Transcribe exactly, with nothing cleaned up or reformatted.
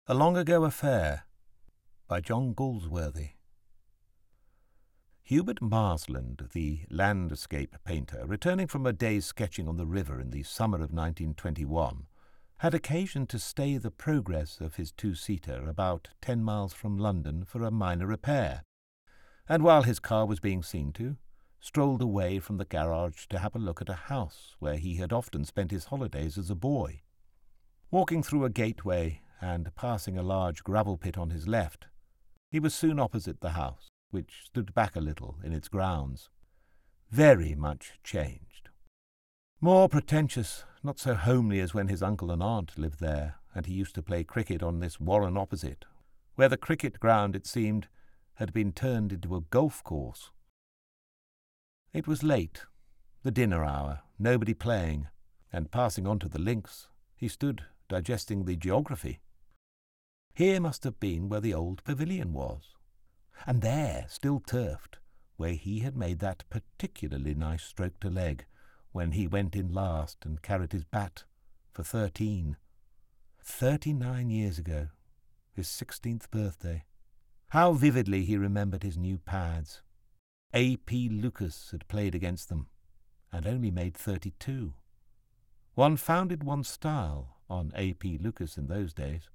A Long Ago Affair by John Galsworthy. Hubert Marsland, the landscape painter, returning from a day's sketching on the river in the summer of nineteen twenty-one, had occasion to stay the progress of his two-seater about ten miles from London for a minor repair, and while his car was being seen to, strolled away from the garage to have a look at a house where he had often spent his holidays as a boy. Walking through a gateway and passing a large gravel pit on his left, he was soon opposite the house, which stood back a little in its grounds, very much changed. More pretentious, not so homely as when his uncle and aunt lived there, and he used to play cricket on this warren opposite, where the cricket ground, it seemed, had been turned into a golf course. It was late, the dinner hour, nobody playing, and passing on to the links, he stood digesting the geography. Here must have been where the old pavilion was, and there, still turfed, where he had made that particularly nice stroke to leg when he went in last and carried his bat for thirteen. Thirty-nine years ago, his sixteenth birthday. How vividly he remembered his new pads. A. P. Lucas had played against them, and only made thirty-two. One founded one's style on A. P. Lucas in those days.